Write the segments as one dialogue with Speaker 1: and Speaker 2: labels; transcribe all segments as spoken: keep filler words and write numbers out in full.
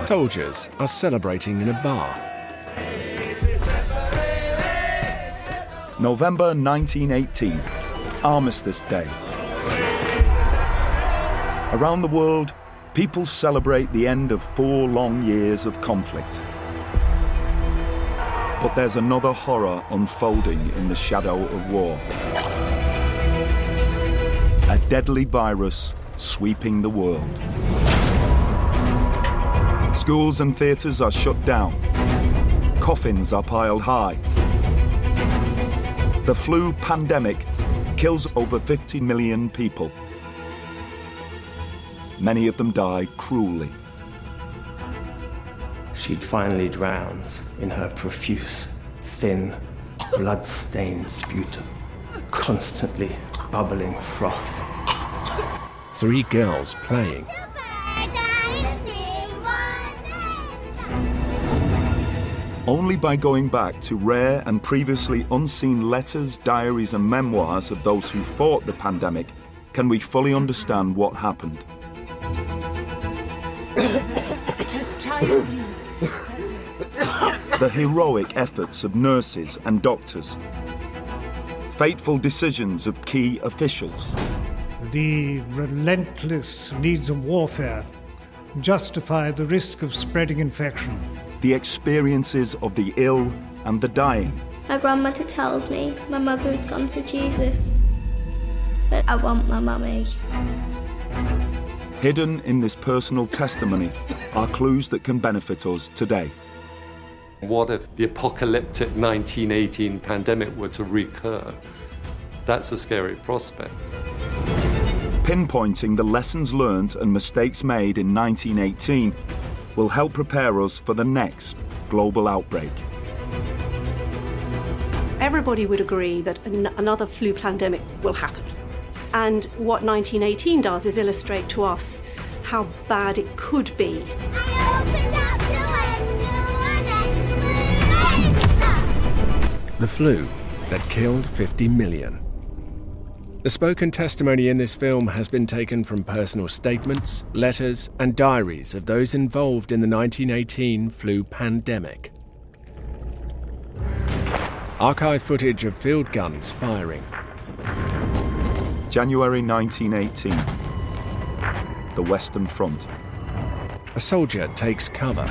Speaker 1: Soldiers are celebrating in a bar.
Speaker 2: November nineteen eighteen, Armistice Day. Around the world, people celebrate the end of four long years of conflict. But there's another horror unfolding in the shadow of war. A deadly virus sweeping the world. Schools and theatres are shut down. Coffins are piled high. The flu pandemic kills over fifty million people. Many of them die cruelly.
Speaker 3: She'd finally drowned in her profuse, thin, blood-stained sputum, constantly bubbling froth.
Speaker 1: Three girls playing.
Speaker 2: Only by going back to rare and previously unseen letters, diaries and memoirs of those who fought the pandemic can we fully understand what happened.
Speaker 4: Just try to breathe.
Speaker 2: The heroic efforts of nurses and doctors. Fateful decisions of key officials.
Speaker 5: The relentless needs of warfare justify the risk of spreading infection.
Speaker 2: The experiences of the ill and the dying.
Speaker 6: My grandmother tells me my mother has gone to Jesus, but I want my mummy.
Speaker 2: Hidden in this personal testimony are clues that can benefit us today.
Speaker 7: What if the apocalyptic nineteen eighteen pandemic were to recur? That's a scary prospect.
Speaker 2: Pinpointing the lessons learned and mistakes made in nineteen eighteen will help prepare us for the next global outbreak.
Speaker 4: Everybody would agree that an- another flu pandemic will happen. And what nineteen eighteen does is illustrate to us how bad it could be.
Speaker 6: I opened up the window.
Speaker 1: The flu that killed fifty million. The spoken testimony in this film has been taken from personal statements, letters and diaries of those involved in the nineteen eighteen flu pandemic. Archive footage of field guns firing.
Speaker 2: January nineteen eighteen. The Western Front.
Speaker 1: A soldier takes cover.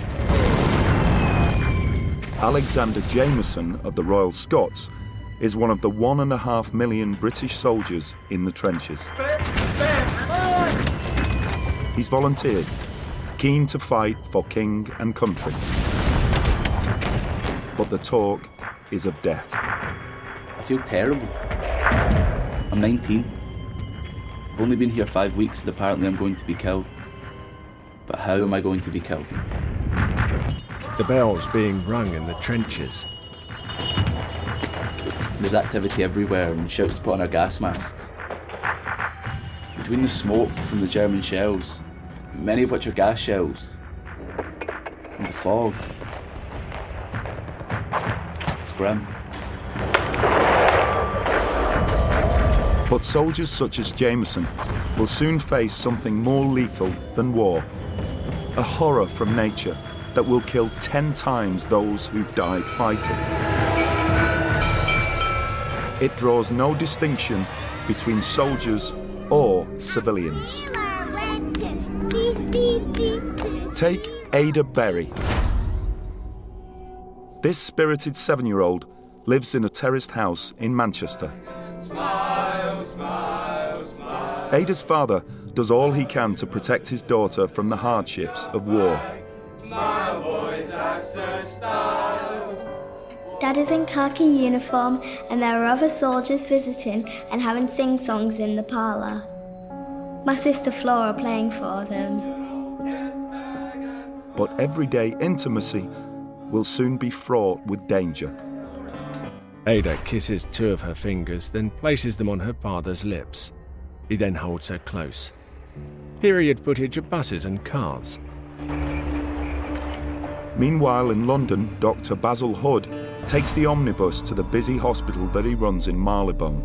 Speaker 2: Alexander Jameson of the Royal Scots is one of the one and a half million British soldiers in the trenches. He's volunteered, keen to fight for king and country. But the talk is of death.
Speaker 8: I feel terrible. I'm nineteen. I've only been here five weeks and apparently I'm going to be killed. But how am I going to be killed?
Speaker 1: The bells being rung in the trenches.
Speaker 8: There's activity everywhere and shouts to put on our gas masks. Between the smoke from the German shells, many of which are gas shells, and the fog, it's grim.
Speaker 2: But soldiers such as Jameson will soon face something more lethal than war. A horror from nature that will kill ten times those who've died fighting. It draws no distinction between soldiers or civilians. Take Ada Berry. This spirited seven-year-old lives in a terraced house in Manchester. Smile, smile, smile. Ada's father does all he can to protect his daughter from the hardships of war. Smile, boys, that's the style.
Speaker 6: Dad is in khaki uniform and there are other soldiers visiting and having sing-songs in the parlour. My sister Flora playing for them.
Speaker 2: But everyday intimacy will soon be fraught with danger.
Speaker 1: Ada kisses two of her fingers, then places them on her father's lips. He then holds her close. Period footage of buses and cars.
Speaker 2: Meanwhile in London, Doctor Basil Hood takes the omnibus to the busy hospital that he runs in Marylebone.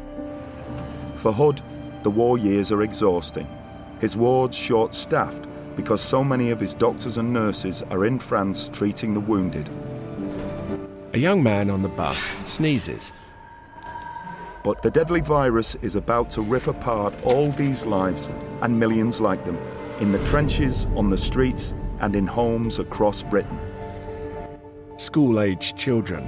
Speaker 2: For Hood, the war years are exhausting. His wards short-staffed because so many of his doctors and nurses are in France treating the wounded.
Speaker 1: A young man on the bus sneezes.
Speaker 2: But the deadly virus is about to rip apart all these lives and millions like them, in the trenches, on the streets, and in homes across Britain.
Speaker 1: School-aged children.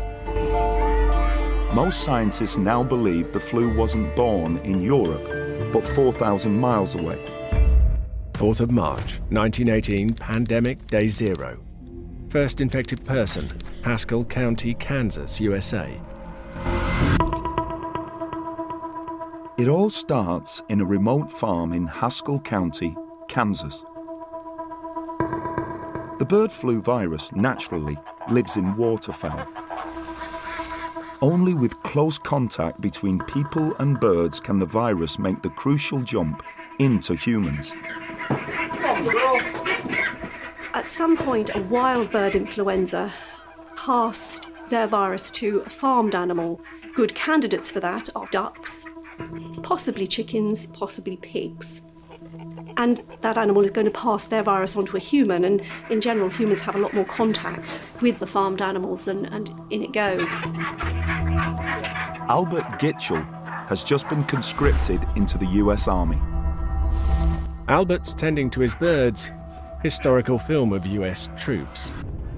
Speaker 2: Most scientists now believe the flu wasn't born in Europe, but four thousand miles away.
Speaker 1: fourth of March, nineteen eighteen, Pandemic Day Zero. First infected person, Haskell County, Kansas, U S A.
Speaker 2: It all starts in a remote farm in Haskell County, Kansas. The bird flu virus naturally lives in waterfowl. Only with close contact between people and birds can the virus make the crucial jump into humans.
Speaker 4: At some point, a wild bird influenza passed their virus to a farmed animal. Good candidates for that are ducks, possibly chickens, possibly pigs. And that animal is going to pass their virus onto a human, and in general, humans have a lot more contact with the farmed animals, and, and in it goes.
Speaker 2: Albert Gitchell has just been conscripted into the U S Army.
Speaker 1: Albert's tending to his birds. Historical film of U S troops.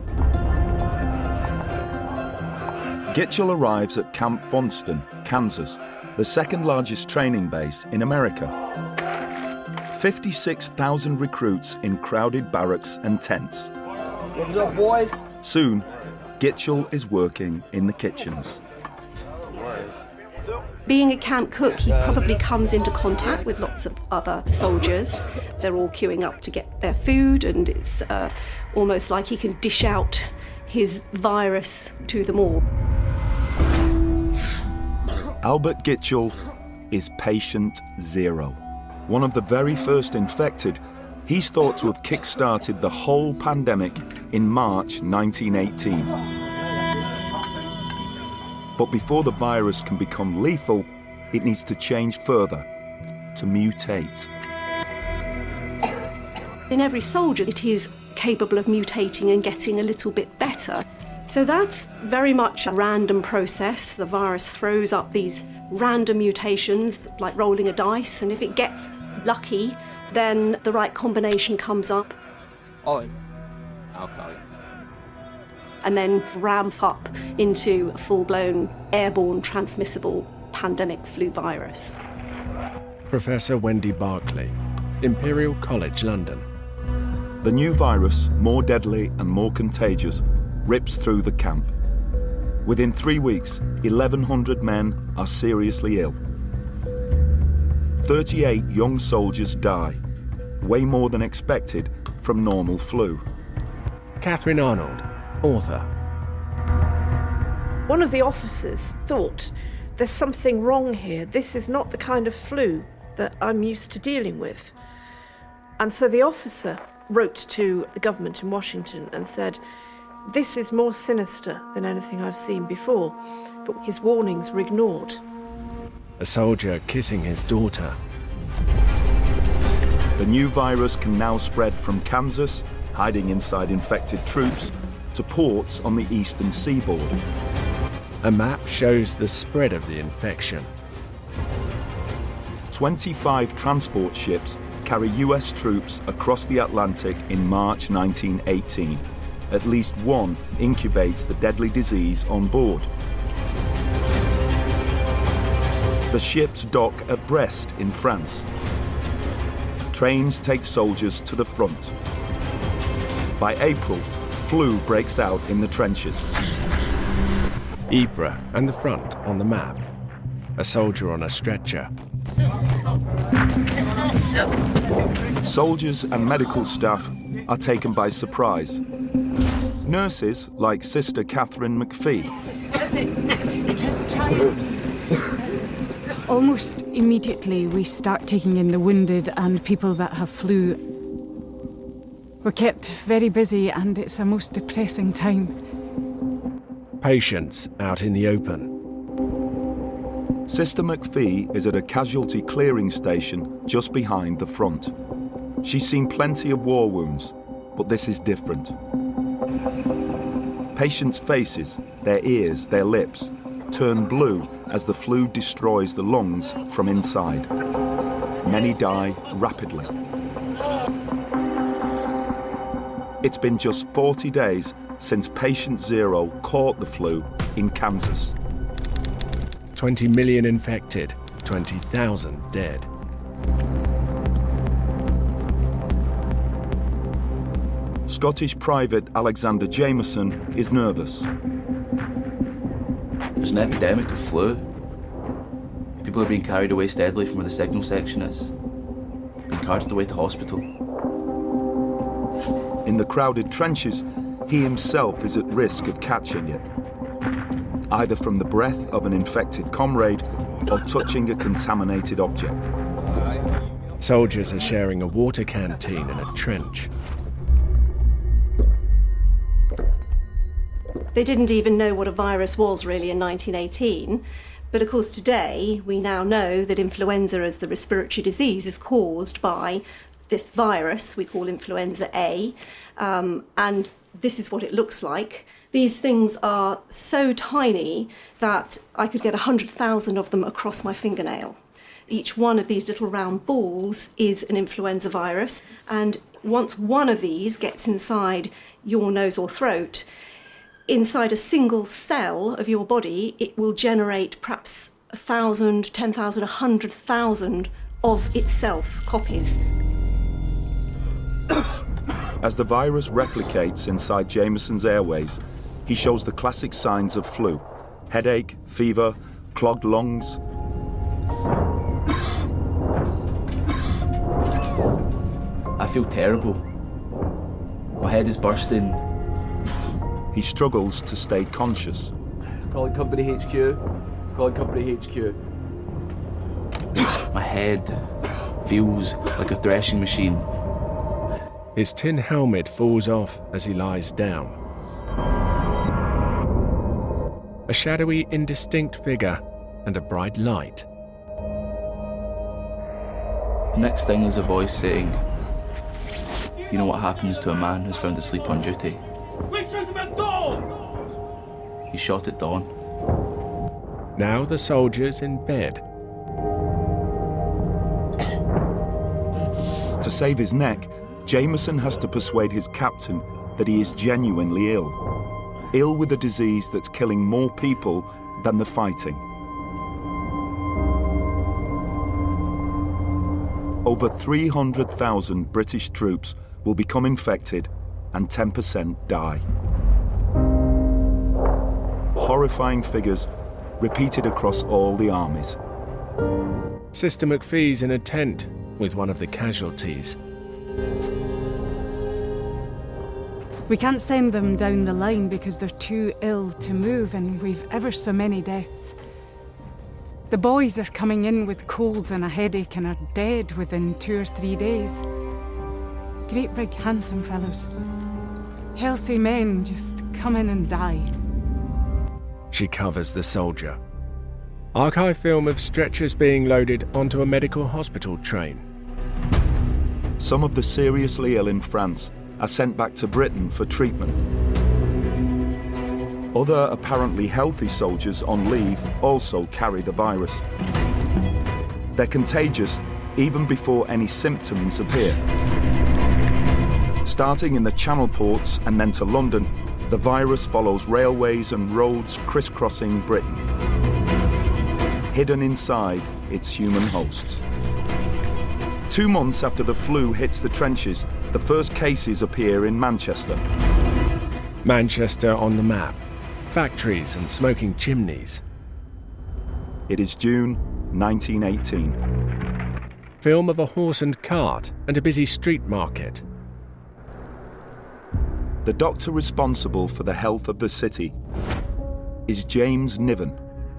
Speaker 2: Gitchell arrives at Camp Funston, Kansas, the second largest training base in America. fifty-six thousand recruits in crowded barracks and tents.
Speaker 9: What's up, boys?
Speaker 2: Soon, Gitchell is working in the kitchens.
Speaker 4: Being a camp cook, he probably comes into contact with lots of other soldiers. They're all queuing up to get their food, and it's uh, almost like he can dish out his virus to them all.
Speaker 2: Albert Gitchell is patient zero. One of the very first infected, he's thought to have kick-started the whole pandemic in March nineteen eighteen. But before the virus can become lethal, it needs to change further, to mutate.
Speaker 4: In every soldier, it is capable of mutating and getting a little bit better. So that's very much a random process. The virus throws up these random mutations, like rolling a dice, and if it gets lucky, then the right combination comes up.
Speaker 9: Oh, okay.
Speaker 4: And then ramps up into a full-blown airborne transmissible pandemic flu virus.
Speaker 1: Professor Wendy Barclay, Imperial College London.
Speaker 2: The new virus, more deadly and more contagious, rips through the camp. Within three weeks, eleven hundred men are seriously ill. thirty-eight young soldiers die, way more than expected from normal flu.
Speaker 1: Catherine Arnold, author.
Speaker 10: One of the officers thought, there's something wrong here. This is not the kind of flu that I'm used to dealing with. And so the officer wrote to the government in Washington and said, this is more sinister than anything I've seen before. But his warnings were ignored.
Speaker 1: A soldier kissing his daughter.
Speaker 2: The new virus can now spread from Kansas, hiding inside infected troops, to ports on the eastern seaboard.
Speaker 1: A map shows the spread of the infection.
Speaker 2: twenty-five transport ships carry U S troops across the Atlantic in March nineteen eighteen. At least one incubates the deadly disease on board. The ships dock at Brest in France. Trains take soldiers to the front. By April, flu breaks out in the trenches.
Speaker 1: Ypres and the front on the map. A soldier on a stretcher.
Speaker 2: Soldiers and medical staff are taken by surprise. Nurses, like Sister Catherine McPhee.
Speaker 11: Almost immediately we start taking in the wounded and people that have flu. We're kept very busy and it's a most depressing time.
Speaker 1: Patients out in the open.
Speaker 2: Sister McPhee is at a casualty clearing station just behind the front. She's seen plenty of war wounds, but this is different. Patients' faces, their ears, their lips, turn blue as the flu destroys the lungs from inside. Many die rapidly. It's been just forty days since patient zero caught the flu in Kansas.
Speaker 1: twenty million infected, twenty thousand dead.
Speaker 2: Scottish Private Alexander Jameson is nervous.
Speaker 8: There's an epidemic of flu. People are being carried away steadily from where the signal section is, being carted away to hospital.
Speaker 2: In the crowded trenches, he himself is at risk of catching it, either from the breath of an infected comrade or touching a contaminated object.
Speaker 1: Soldiers are sharing a water canteen in a trench.
Speaker 4: They didn't even know what a virus was really in nineteen eighteen, but of course today we now know that influenza as the respiratory disease is caused by this virus we call influenza A, um, and this is what it looks like. These things are so tiny that I could get one hundred thousand of them across my fingernail. Each one of these little round balls is an influenza virus, and once one of these gets inside your nose or throat, inside a single cell of your body, it will generate perhaps a thousand, ten thousand, a hundred thousand of itself copies.
Speaker 2: As the virus replicates inside Jameson's airways, he shows the classic signs of flu: headache, fever, clogged lungs.
Speaker 8: I feel terrible. My head is bursting.
Speaker 2: He struggles to stay conscious.
Speaker 9: Calling Company H Q. Calling Company H Q.
Speaker 8: My head feels like a threshing machine.
Speaker 1: His tin helmet falls off as he lies down. A shadowy, indistinct figure and a bright light.
Speaker 8: The next thing is a voice saying, "Do you know what happens to a man who's found asleep on duty?
Speaker 12: We shoot him at dawn!"
Speaker 8: He's shot at dawn."
Speaker 1: Now the soldier's in bed.
Speaker 2: To save his neck, Jameson has to persuade his captain that he is genuinely ill. Ill with a disease that's killing more people than the fighting. Over three hundred thousand British troops will become infected and ten percent die. Horrifying figures repeated across all the armies.
Speaker 1: Sister McPhee's in a tent with one of the casualties.
Speaker 11: We can't send them down the line because they're too ill to move, and we've ever so many deaths. The boys are coming in with colds and a headache and are dead within two or three days. Great big handsome fellows. Healthy men just come in and die.
Speaker 1: She covers the soldier. Archive film of stretchers being loaded onto a medical hospital train.
Speaker 2: Some of the seriously ill in France are sent back to Britain for treatment. Other apparently healthy soldiers on leave also carry the virus. They're contagious even before any symptoms appear. Starting in the Channel ports and then to London, the virus follows railways and roads crisscrossing Britain, hidden inside its human hosts. Two months after the flu hits the trenches, the first cases appear in Manchester.
Speaker 1: Manchester on the map. Factories and smoking chimneys.
Speaker 2: It is June nineteen eighteen.
Speaker 1: Film of a horse and cart and a busy street market.
Speaker 2: The doctor responsible for the health of the city is James Niven.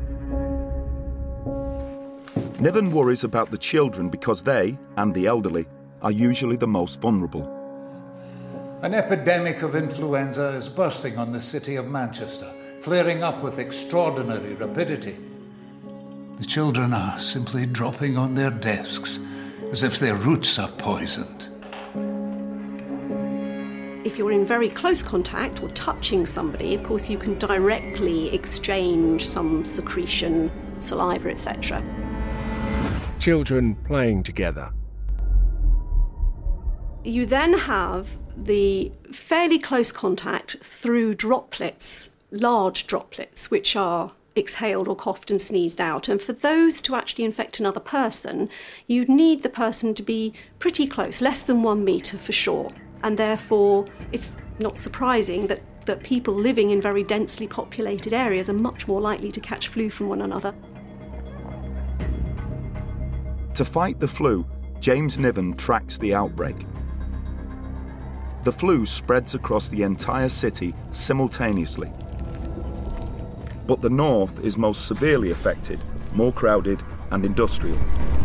Speaker 2: Niven worries about the children because they, and the elderly, are usually the most vulnerable.
Speaker 13: An epidemic of influenza is bursting on the city of Manchester, flaring up with extraordinary rapidity. The children are simply dropping on their desks as if their roots are poisoned.
Speaker 4: If you're in very close contact or touching somebody, of course you can directly exchange some secretion, saliva, et cetera.
Speaker 1: Children playing together.
Speaker 4: You then have the fairly close contact through droplets, large droplets, which are exhaled or coughed and sneezed out. And for those to actually infect another person, you'd need the person to be pretty close, less than one metre for sure. And therefore, it's not surprising that, that people living in very densely populated areas are much more likely to catch flu from one another.
Speaker 2: To fight the flu, James Niven tracks the outbreak. The flu spreads across the entire city simultaneously. But the north is most severely affected, more crowded and industrial.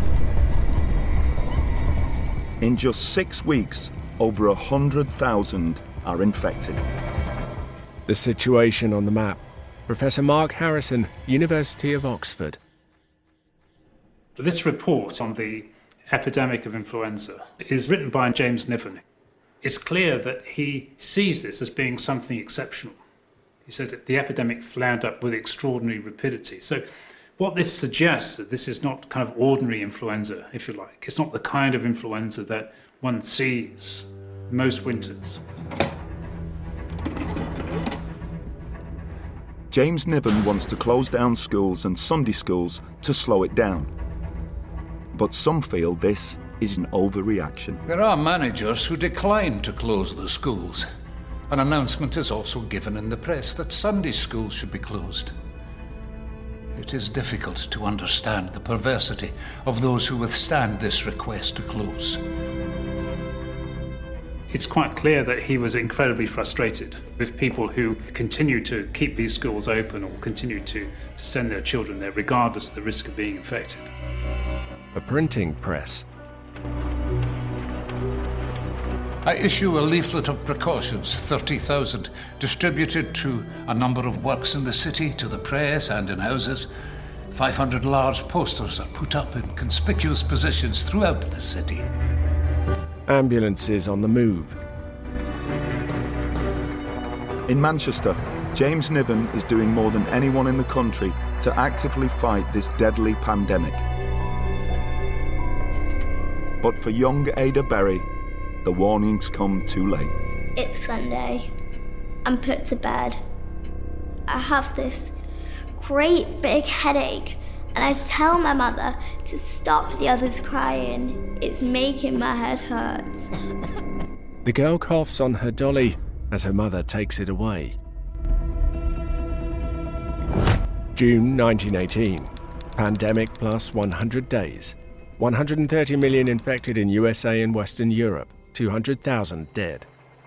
Speaker 2: In just six weeks, over one hundred thousand are infected.
Speaker 1: The situation on the map. Professor Mark Harrison, University of Oxford.
Speaker 14: This report on the epidemic of influenza is written by James Niven. It's clear that he sees this as being something exceptional. He says that the epidemic flared up with extraordinary rapidity. So what this suggests that this is not kind of ordinary influenza, if you like. It's not the kind of influenza that one sees most winters.
Speaker 2: James Niven wants to close down schools and Sunday schools to slow it down. But some feel this is an overreaction.
Speaker 13: There are managers who decline to close the schools. An announcement is also given in the press that Sunday schools should be closed. It is difficult to understand the perversity of those who withstand this request to close.
Speaker 14: It's quite clear that he was incredibly frustrated with people who continue to keep these schools open or continue to, to send their children there regardless of the risk of being infected.
Speaker 1: A printing press.
Speaker 13: I issue a leaflet of precautions, thirty thousand, distributed to a number of works in the city, to the press and in houses. five hundred large posters are put up in conspicuous positions throughout the city.
Speaker 1: Ambulances on the move.
Speaker 2: In Manchester, James Niven is doing more than anyone in the country to actively fight this deadly pandemic. But for young Ada Berry, the warnings come too late.
Speaker 6: It's Sunday. I'm put to bed. I have this great big headache, and I tell my mother to stop the others crying. It's making my head hurt.
Speaker 1: The girl coughs on her dolly as her mother takes it away. June nineteen eighteen. Pandemic plus one hundred days. one hundred thirty million infected in U S A and Western Europe. two hundred thousand dead.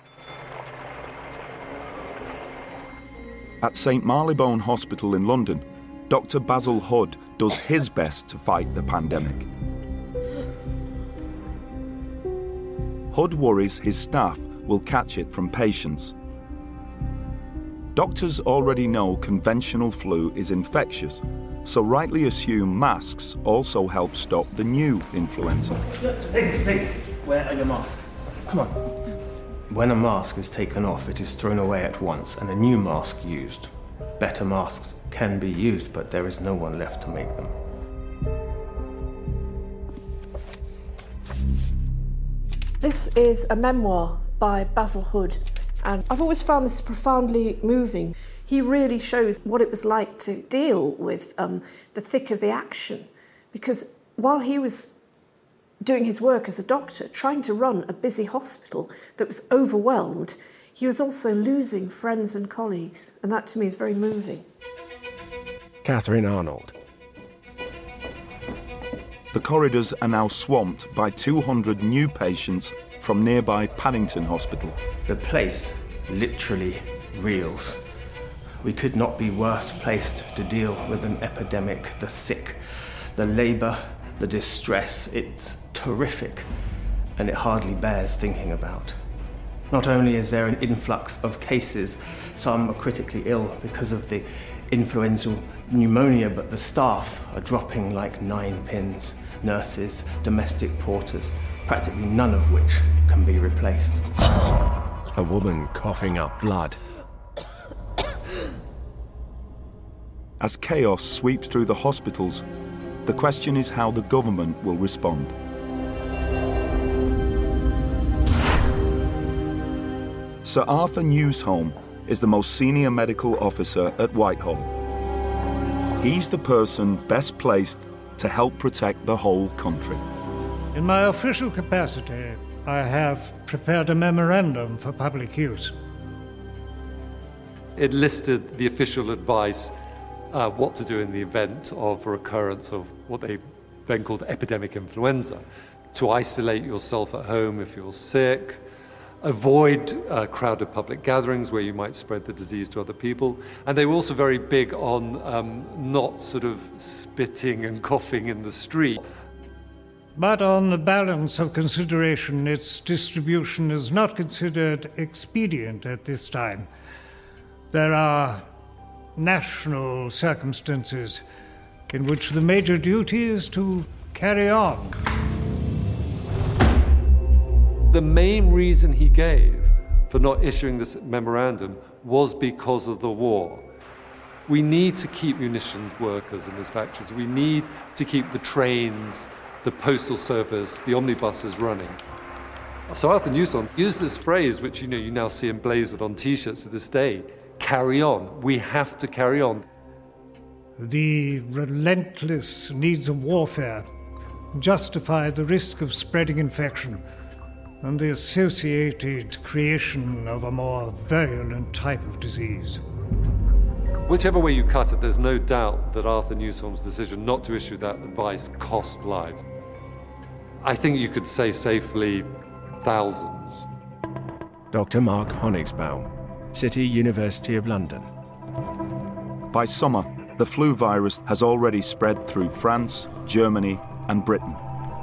Speaker 2: At Saint Marylebone Hospital in London, Doctor Basil Hood does his best to fight the pandemic. Hood worries his staff will catch it from patients. Doctors already know conventional flu is infectious, so rightly assume masks also help stop the new influenza.
Speaker 3: Ladies, ladies, where are your masks? Come on. When a mask is taken off, it is thrown away at once and a new mask used. Better masks can be used, but there is no one left to make them.
Speaker 10: This is a memoir by Basil Hood, and I've always found this profoundly moving. He really shows what it was like to deal with um, the thick of the action, because while he was doing his work as a doctor, trying to run a busy hospital that was overwhelmed, he was also losing friends and colleagues, and that to me is very moving.
Speaker 1: Catherine Arnold.
Speaker 2: The corridors are now swamped by two hundred new patients from nearby Paddington Hospital.
Speaker 3: The place literally reels. We could not be worse placed to deal with an epidemic. The sick, the labour, the distress, it's terrific, and it hardly bears thinking about. Not only is there an influx of cases, some are critically ill because of the influenza pneumonia, but the staff are dropping like nine pins. Nurses, domestic porters, practically none of which can be replaced.
Speaker 1: A woman coughing up blood.
Speaker 2: As chaos sweeps through the hospitals, the question is how the government will respond. Sir Arthur Newsholme is the most senior medical officer at Whitehall. He's the person best placed to help protect the whole country.
Speaker 5: In my official capacity, I have prepared a memorandum for public use.
Speaker 7: It listed the official advice, uh, what to do in the event of a recurrence of what they then called epidemic influenza. To isolate yourself at home if you're sick, avoid uh, crowded public gatherings where you might spread the disease to other people. And they were also very big on um, not sort of spitting and coughing in the street.
Speaker 5: But on the balance of consideration, its distribution is not considered expedient at this time. There are national circumstances in which the major duty is to carry on.
Speaker 7: The main reason he gave for not issuing this memorandum was because of the war. We need to keep munitions workers in these factories. We need to keep the trains, the postal service, the omnibuses running. So Arthur Newsholme used this phrase, which you know you now see emblazoned on T-shirts to this day, carry on. We have to carry on.
Speaker 5: The relentless needs of warfare justify the risk of spreading infection and the associated creation of a more virulent type of disease.
Speaker 7: Whichever way you cut it, there's no doubt that Arthur Newsholme's decision not to issue that advice cost lives. I think you could say safely thousands.
Speaker 1: Doctor Mark Honigsbaum, City University of London.
Speaker 2: By summer, the flu virus has already spread through France, Germany, and Britain.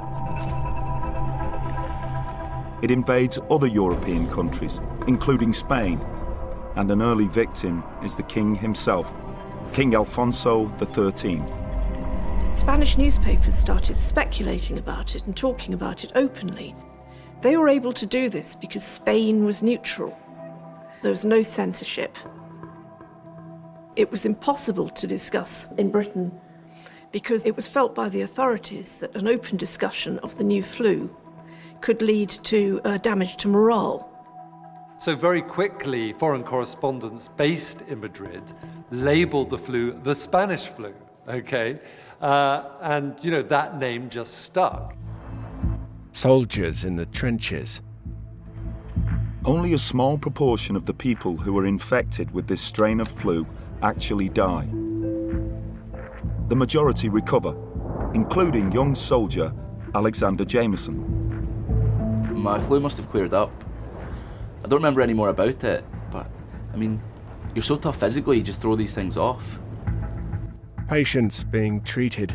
Speaker 2: It invades other European countries, including Spain, and an early victim is the king himself, King Alfonso the thirteenth.
Speaker 10: Spanish newspapers started speculating about it and talking about it openly. They were able to do this because Spain was neutral. There was no censorship. It was impossible to discuss in Britain because it was felt by the authorities that an open discussion of the new flu could lead to uh, damage to morale.
Speaker 7: So very quickly, foreign correspondents based in Madrid labeled the flu the Spanish flu, okay? Uh, and, you know, that name just stuck.
Speaker 1: Soldiers in the trenches.
Speaker 2: Only a small proportion of the people who are infected with this strain of flu actually die. The majority recover, including young soldier Alexander Jameson.
Speaker 8: My flu must have cleared up. I don't remember any more about it, but, I mean, you're so tough physically, you just throw these things off.
Speaker 1: Patients being treated.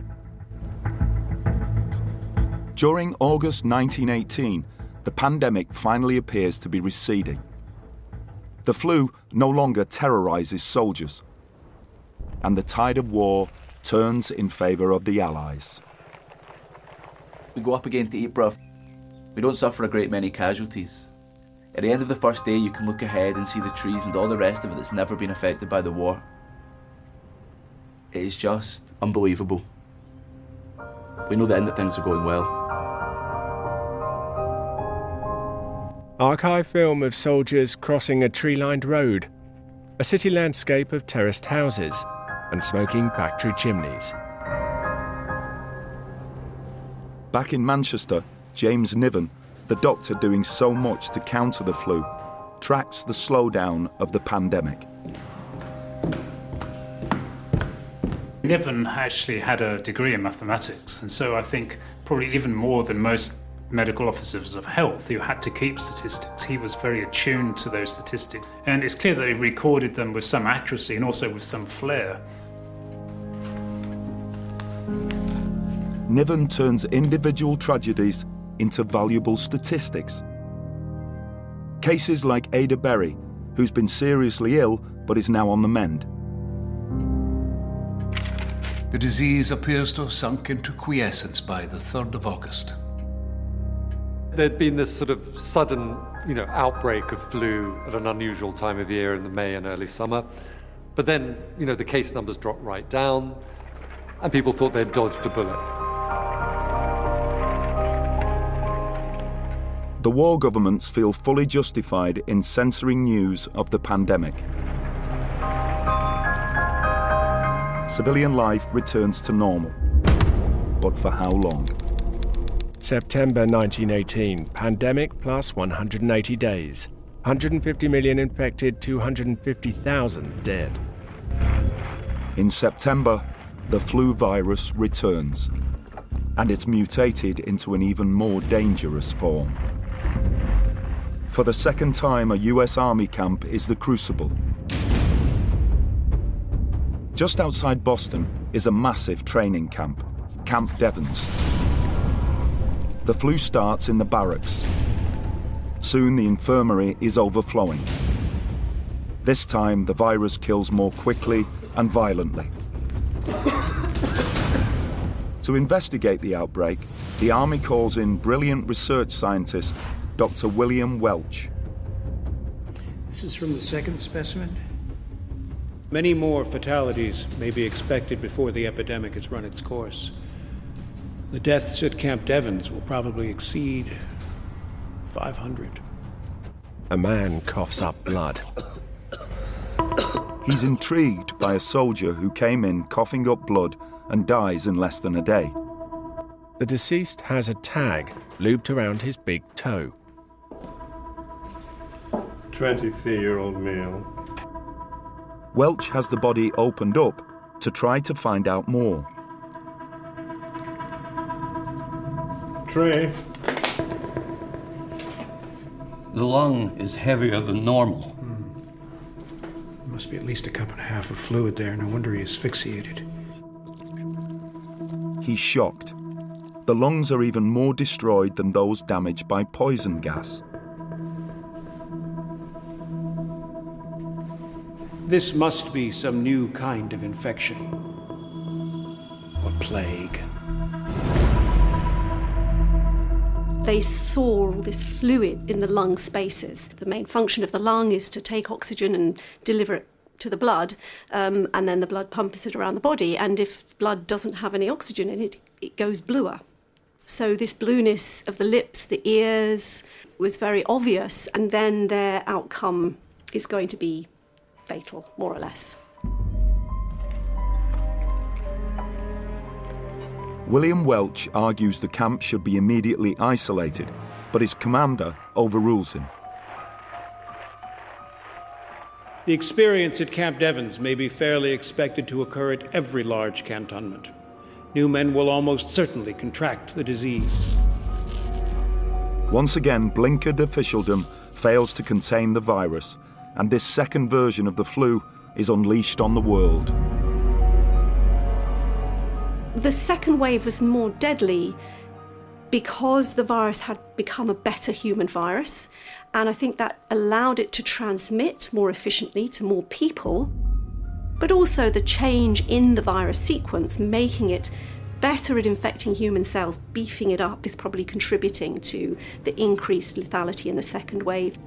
Speaker 2: During August nineteen eighteen, the pandemic finally appears to be receding. The flu no longer terrorizes soldiers, and the tide of war turns in favour of the Allies.
Speaker 8: We go up again to Ypres. We don't suffer a great many casualties. At the end of the first day, you can look ahead and see the trees and all the rest of it that's never been affected by the war. It is just unbelievable. We know then that things are going well.
Speaker 1: Archive film of soldiers crossing a tree-lined road, a city landscape of terraced houses and smoking factory chimneys.
Speaker 2: Back in Manchester, James Niven, the doctor doing so much to counter the flu, tracks the slowdown of the pandemic.
Speaker 14: Niven actually had a degree in mathematics, and so I think probably even more than most medical officers of health who had to keep statistics, he was very attuned to those statistics. And it's clear that he recorded them with some accuracy and also with some flair.
Speaker 2: Niven turns individual tragedies into valuable statistics. Cases like Ada Berry, who's been seriously ill but is now on the mend.
Speaker 13: The disease appears to have sunk into quiescence by the third of August.
Speaker 7: there'd been this sort of sudden, you know, outbreak of flu at an unusual time of year in the May and early summer. But then, you know, the case numbers dropped right down, and people thought they'd dodged a bullet.
Speaker 2: The war governments feel fully justified in censoring news of the pandemic. Civilian life returns to normal. But for how long?
Speaker 1: September nineteen eighteen, pandemic plus one hundred eighty days. one hundred fifty million infected, two hundred fifty thousand dead.
Speaker 2: In September, the flu virus returns, and it's mutated into an even more dangerous form. For the second time, a U S Army camp is the Crucible. Just outside Boston is a massive training camp, Camp Devens. The flu starts in the barracks. Soon the infirmary is overflowing. This time the virus kills more quickly and violently. To investigate the outbreak, the Army calls in brilliant research scientist Doctor William Welch.
Speaker 15: This is from the second specimen. Many more fatalities may be expected before the epidemic has run its course. The deaths at Camp Devens will probably exceed five hundred.
Speaker 1: A man coughs up blood.
Speaker 2: He's intrigued by a soldier who came in coughing up blood and dies in less than a day.
Speaker 1: The deceased has a tag looped around his big toe.
Speaker 16: twenty-three-year-old male.
Speaker 2: Welch has the body opened up to try to find out more.
Speaker 16: Trey.
Speaker 17: The lung is heavier than normal.
Speaker 15: Hmm. There must be at least a cup and a half of fluid there. No wonder he asphyxiated.
Speaker 2: He's shocked. The lungs are even more destroyed than those damaged by poison gas.
Speaker 15: This must be some new kind of infection. Or plague.
Speaker 4: They saw all this fluid in the lung spaces. The main function of the lung is to take oxygen and deliver it to the blood, um, and then the blood pumps it around the body, and if blood doesn't have any oxygen in it, it goes bluer. So this blueness of the lips, the ears, was very obvious, and then their outcome is going to be fatal, more or less.
Speaker 2: William Welch argues the camp should be immediately isolated, but his commander overrules him.
Speaker 15: The experience at Camp Devens may be fairly expected to occur at every large cantonment. New men will almost certainly contract the disease.
Speaker 2: Once again, blinkered officialdom fails to contain the virus, and this second version of the flu is unleashed on the world.
Speaker 4: The second wave was more deadly because the virus had become a better human virus, and I think that allowed it to transmit more efficiently to more people, but also the change in the virus sequence, making it better at infecting human cells, beefing it up, is probably contributing to the increased lethality in the second wave.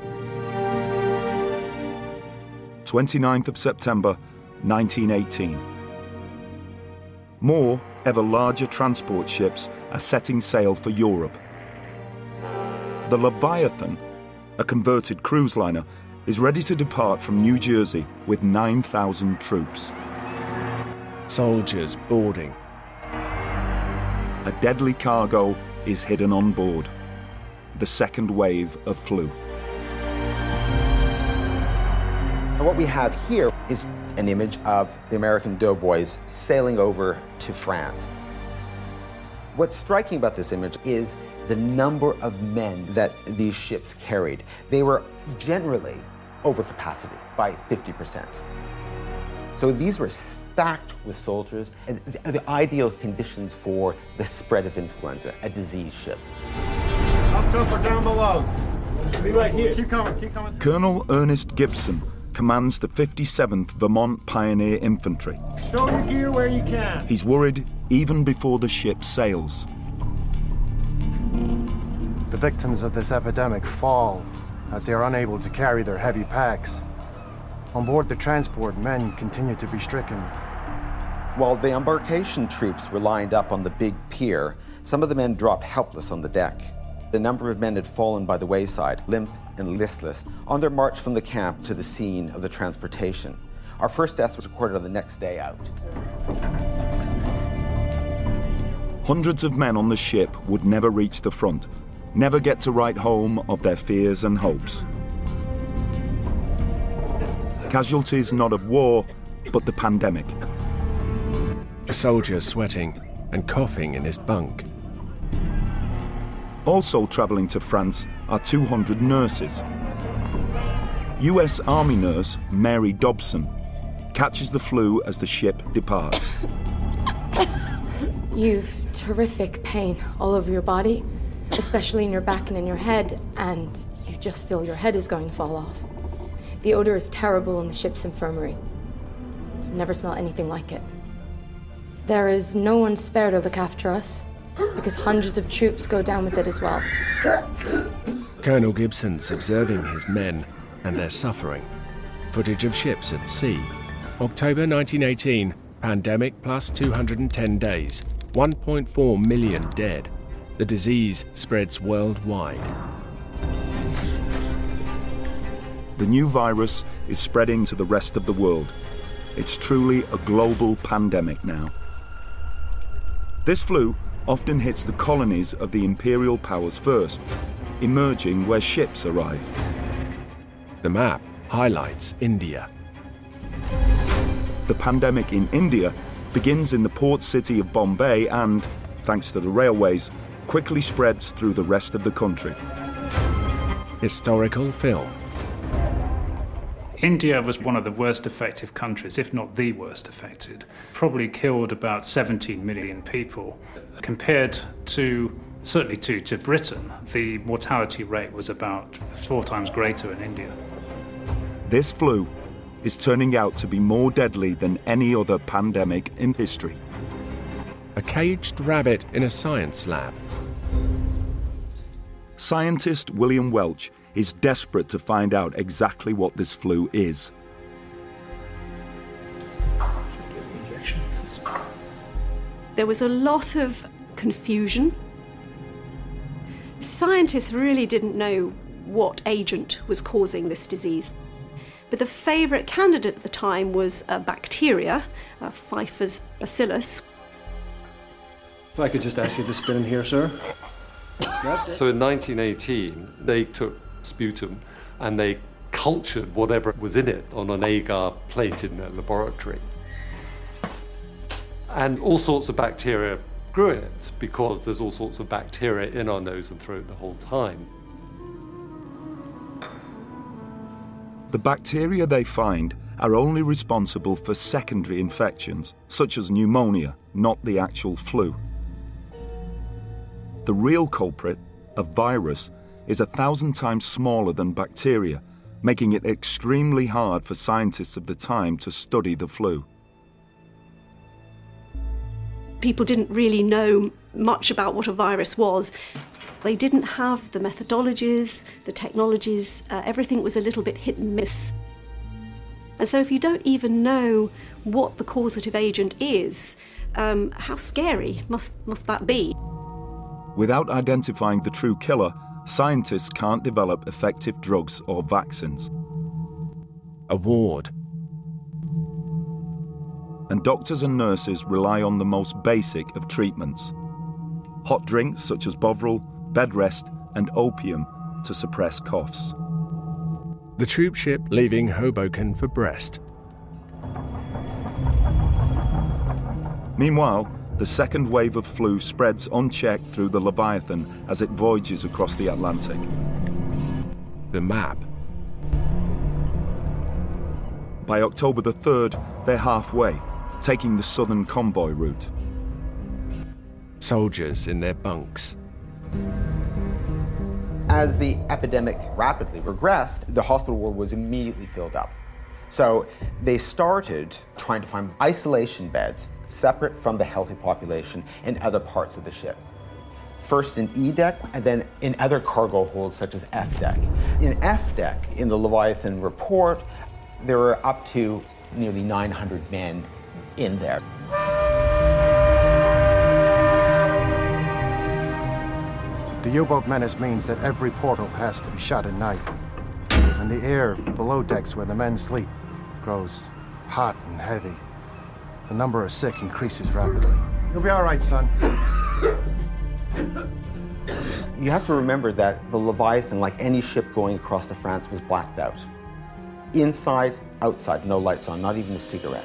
Speaker 2: twenty-ninth of September, nineteen eighteen. More, ever larger transport ships are setting sail for Europe. The Leviathan, a converted cruise liner, is ready to depart from New Jersey with nine thousand troops.
Speaker 1: Soldiers boarding.
Speaker 2: A deadly cargo is hidden on board. The second wave of flu.
Speaker 18: And what we have here is an image of the American doughboys sailing over to France. What's striking about this image is the number of men that these ships carried. They were generally over capacity by fifty percent. So these were stacked with soldiers and the ideal conditions for the spread of influenza, a disease ship.
Speaker 16: Up top or down below? Be right here. Keep coming, keep coming.
Speaker 2: Colonel Ernest Gibson commands the fifty-seventh Vermont Pioneer Infantry.
Speaker 16: Stow your gear where you can.
Speaker 2: He's worried even before the ship sails.
Speaker 5: The
Speaker 19: victims of this epidemic fall as they are unable to carry their heavy packs. On board the transport, men continue to be stricken.
Speaker 18: While the embarkation troops were lined up on the big pier, some of the men dropped helpless on the deck. A number of men had fallen by the wayside, limp and listless, on their march from the camp to the scene of the transportation. Our first death was recorded on the next day out.
Speaker 2: Hundreds of men on the ship would never reach the front, never get to write home of their fears and hopes. Casualties not of war, but the pandemic.
Speaker 1: A soldier sweating and coughing in his bunk.
Speaker 2: Also travelling to France are two hundred nurses. U S Army nurse Mary Dobson catches the flu as the ship departs.
Speaker 20: You've terrific pain all over your body, especially in your back and in your head, and you just feel your head is going to fall off. The odor is terrible in the ship's infirmary. I've never smelled anything like it. There is no one spared to look after us, because hundreds of troops go down with it as well.
Speaker 1: Colonel Gibson's observing his men and their suffering. Footage of ships at sea. October nineteen eighteen, pandemic plus two hundred ten days. one point four million dead. The disease spreads worldwide.
Speaker 2: The new virus is spreading to the rest of the world. It's truly a global pandemic now. This flu often hits the colonies of the imperial powers first, emerging where ships arrive.
Speaker 1: The map highlights India.
Speaker 2: The pandemic in India begins in the port city of Bombay and, thanks to the railways, quickly spreads through the rest of the country.
Speaker 1: Historical film.
Speaker 14: India was one of the worst affected countries, if not the worst affected. Probably killed about seventeen million people. Compared to, certainly to, to Britain, the mortality rate was about four times greater in India.
Speaker 2: This flu is turning out to be more deadly than any other pandemic in history.
Speaker 1: A caged rabbit in a science lab.
Speaker 2: Scientist William Welch is desperate to find out exactly what this flu is.
Speaker 4: There was a lot of confusion. Scientists really didn't know what agent was causing this disease. But the favourite candidate at the time was a bacteria, a Pfeiffer's bacillus.
Speaker 9: If I could just ask you to spin in here, sir. That's it.
Speaker 7: So in nineteen eighteen, they took sputum and they cultured whatever was in it on an agar plate in their laboratory. And all sorts of bacteria grew in it because there's all sorts of bacteria in our nose and throat the whole time.
Speaker 2: The bacteria they find are only responsible for secondary infections, such as pneumonia, not the actual flu. The real culprit, a virus, is a thousand times smaller than bacteria, making it extremely hard for scientists of the time to study the flu.
Speaker 4: People didn't really know much about what a virus was. They didn't have the methodologies, the technologies, uh, everything was a little bit hit and miss. And so if you don't even know what the causative agent is, um, how scary must, must that be?
Speaker 2: Without identifying the true killer, scientists can't develop effective drugs or vaccines.
Speaker 1: A ward.
Speaker 2: And doctors and nurses rely on the most basic of treatments. Hot drinks such as Bovril, bed rest and opium to suppress coughs.
Speaker 1: The troop ship leaving Hoboken for Brest.
Speaker 2: Meanwhile, the second wave of flu spreads unchecked through the Leviathan as it voyages across the Atlantic.
Speaker 1: The map.
Speaker 2: By October the third, they're halfway, taking the southern convoy route.
Speaker 1: Soldiers in their bunks.
Speaker 18: As the epidemic rapidly progressed, the hospital ward was immediately filled up. So they started trying to find isolation beds separate from the healthy population in other parts of the ship. first in E deck and then in other cargo holds such as F deck. In F deck, in the Leviathan report, there were up to nearly nine hundred men in there.
Speaker 19: The U-boat menace means that every portal has to be shut at night. And the air below decks where the men sleep grows hot and heavy. The number of sick increases rapidly. You'll be all right, son.
Speaker 18: You have to remember that the Leviathan, like any ship going across to France, was blacked out. Inside, outside, no lights on, not even a cigarette.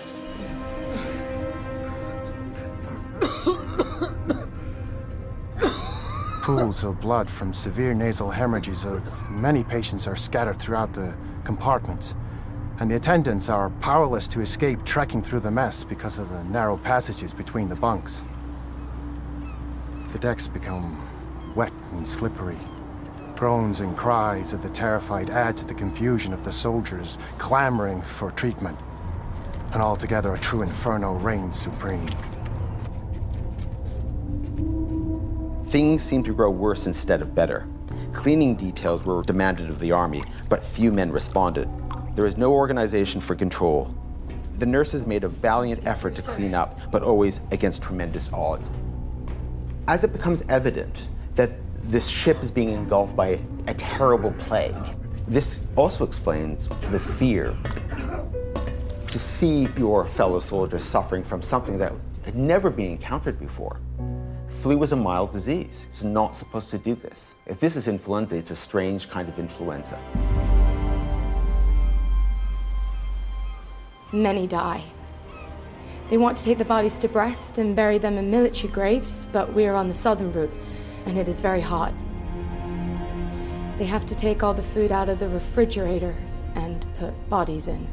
Speaker 19: Pools of blood from severe nasal hemorrhages of many patients are scattered throughout the compartments, and the attendants are powerless to escape trekking through the mess because of the narrow passages between the bunks. The decks become wet and slippery. Groans and cries of the terrified add to the confusion of the soldiers clamoring for treatment, and altogether a true inferno reigns supreme.
Speaker 18: Things seemed to grow worse instead of better. Cleaning details were demanded of the army, but few men responded. There was no organization for control. The nurses made a valiant effort to clean up, but always against tremendous odds. As it becomes evident that this ship is being engulfed by a terrible plague, this also explains the fear to see your fellow soldiers suffering from something that had never been encountered before. Flu is a mild disease. It's not supposed to do this. If this is influenza, it's a strange kind of influenza.
Speaker 20: Many die. They want to take the bodies to Brest and bury them in military graves, but we are on the southern route, and it is very hot. They have to take all the food out of the refrigerator and put bodies in.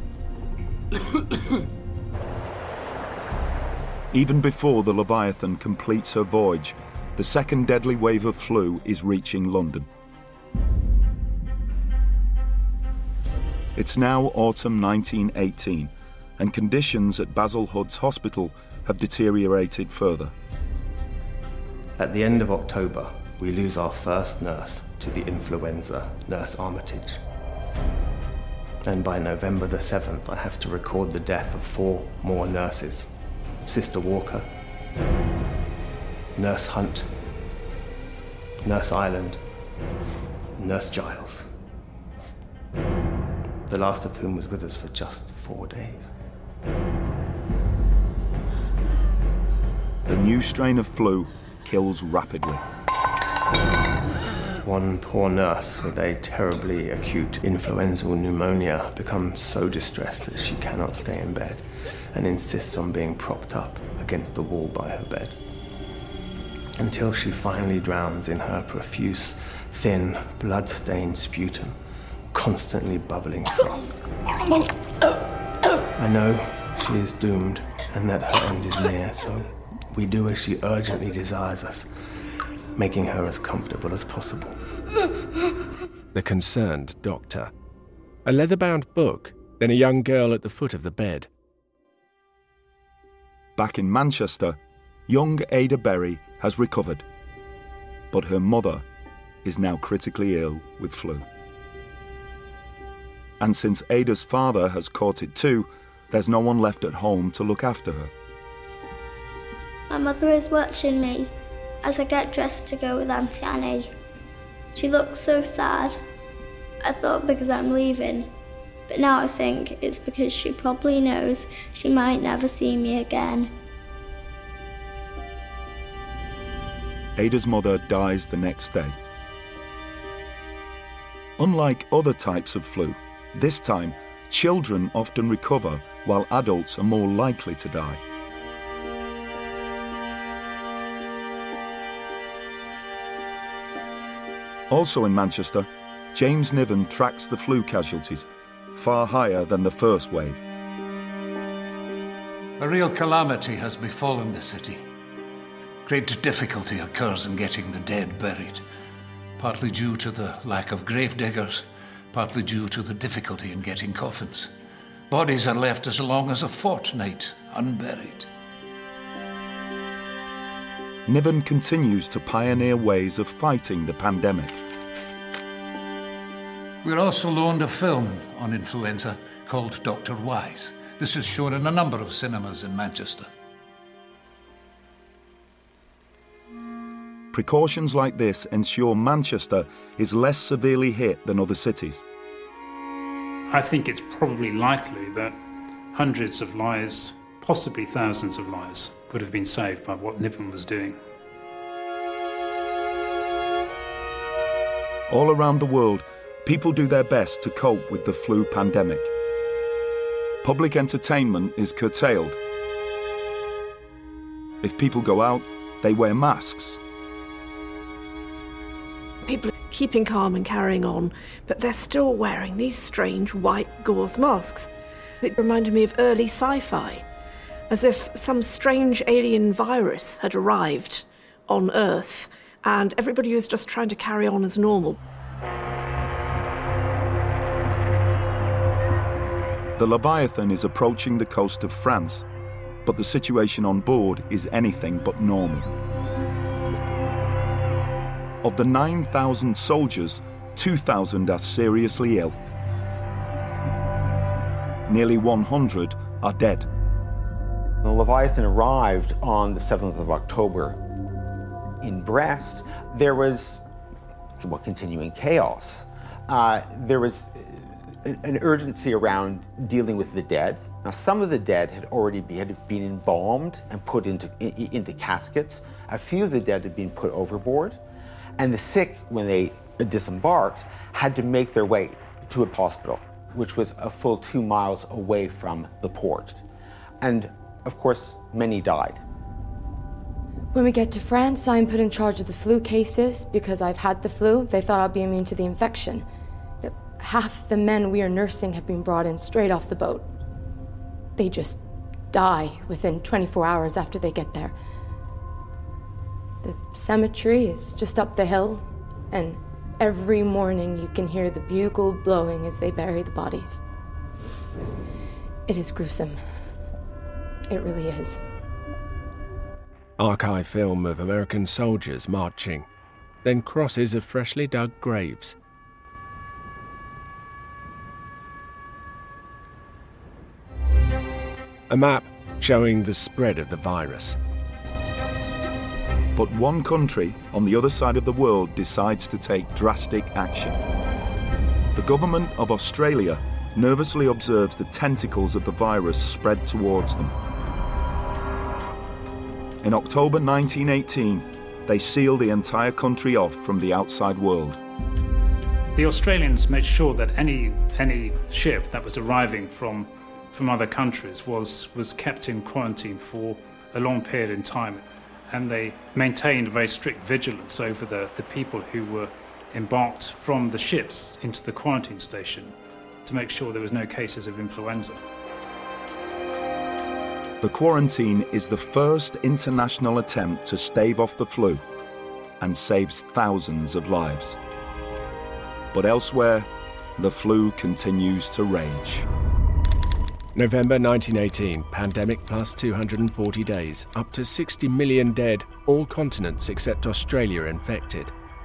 Speaker 2: Even before the Leviathan completes her voyage, the second deadly wave of flu is reaching London. It's now autumn nineteen eighteen, and conditions at Basil Hood's hospital have deteriorated further.
Speaker 3: At the end of October, we lose our first nurse to the influenza, Nurse Armitage. And by November the seventh, I have to record the death of four more nurses. Sister Walker, Nurse Hunt, Nurse Ireland, Nurse Giles. The last of whom was with us for just four days.
Speaker 2: The new strain of flu kills rapidly.
Speaker 3: One poor nurse with a terribly acute influenzal pneumonia becomes so distressed that she cannot stay in bed and insists on being propped up against the wall by her bed, until she finally drowns in her profuse, thin, blood-stained sputum, constantly bubbling froth. I know she is doomed and that her end is near, so we do as she urgently desires us, making her as comfortable as possible.
Speaker 1: The concerned doctor. A leather-bound book, then a young girl at the foot of the bed.
Speaker 2: Back in Manchester, young Ada Berry has recovered, but her mother is now critically ill with flu. And since Ada's father has caught it too, there's no one left at home to look after her.
Speaker 6: My mother is watching me as I get dressed to go with Auntie Annie. She looks so sad. I thought because I'm leaving, but now I think it's because she probably knows she might never see me again.
Speaker 2: Ada's mother dies the next day. Unlike other types of flu, this time children often recover while adults are more likely to die. Also in Manchester, James Niven tracks the flu casualties, far higher than the first wave.
Speaker 13: A real calamity has befallen the city. Great difficulty occurs in getting the dead buried, partly due to the lack of grave diggers, partly due to the difficulty in getting coffins. Bodies are left as long as a fortnight unburied.
Speaker 2: Niven continues to pioneer ways of fighting the pandemic.
Speaker 13: We're also loaned a film on influenza called Doctor Wise. This is shown in a number of cinemas in Manchester.
Speaker 2: Precautions like this ensure Manchester is less severely hit than other cities.
Speaker 14: I think it's probably likely that hundreds of lives, possibly thousands of lives, would have been saved by what Niven was doing.
Speaker 2: All around the world, people do their best to cope with the flu pandemic. Public entertainment is curtailed. If people go out, they wear masks.
Speaker 10: People are keeping calm and carrying on, but they're still wearing these strange white gauze masks. It reminded me of early sci-fi, as if some strange alien virus had arrived on Earth and everybody was just trying to carry on as normal.
Speaker 2: The Leviathan is approaching the coast of France, but the situation on board is anything but normal. Of the nine thousand soldiers, two thousand are seriously ill. Nearly one hundred are dead.
Speaker 18: The Leviathan arrived on the seventh of October. In Brest, there was, well, continuing chaos. Uh, there was an urgency around dealing with the dead. Now, some of the dead had already be, had been embalmed and put into, in, into caskets. A few of the dead had been put overboard. And the sick, when they disembarked, had to make their way to a hospital, which was a full two miles away from the port. And, of course, many died.
Speaker 20: When we get to France, I'm put in charge of the flu cases because I've had the flu. They thought I'd be immune to the infection. Half the men we are nursing have been brought in straight off the boat. They just die within twenty-four hours after they get there. The cemetery is just up the hill, and every morning you can hear the bugle blowing as they bury the bodies. It is gruesome. It really is.
Speaker 1: Archive film of American soldiers marching, then crosses of freshly dug graves. A map showing the spread of the virus.
Speaker 2: But one country on the other side of the world decides to take drastic action. The government of Australia nervously observes the tentacles of the virus spread towards them. In October nineteen eighteen, they seal the entire country off from the outside world.
Speaker 14: The Australians made sure that any any ship that was arriving from from other countries was was kept in quarantine for a long period in time, and they maintained very strict vigilance over the, the people who were embarked from the ships into the quarantine station to make sure there was no cases of influenza.
Speaker 2: The quarantine is the first international attempt to stave off the flu and saves thousands of lives. But elsewhere, the flu continues to rage.
Speaker 1: November nineteen eighteen, pandemic plus two hundred forty days, up to sixty million dead, all continents except Australia infected.